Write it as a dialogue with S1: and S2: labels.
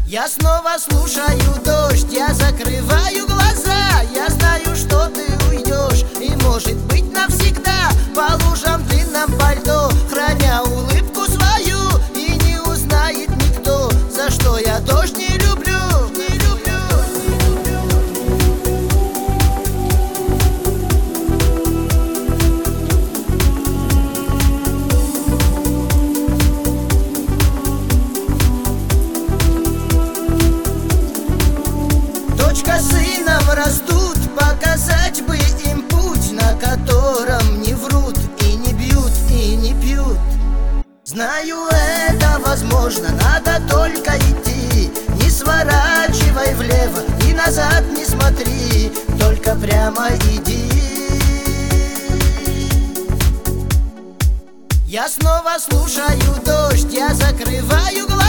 S1: Я снова слушаю дождь, я закрываю глаза. Я знаю, что ты уйдешь, и может быть навсегда. По лужам в длинном пальто, храня улыбку свою, и не узнает никто, за что я дождь не люблю. Дочка с сыном растут, показать бы им путь, на котором не врут и не бьют, и не пьют. Знаю, это возможно, надо только идти. Не сворачивай влево и назад не смотри, только прямо иди. Я снова слушаю дождь, я закрываю глаза.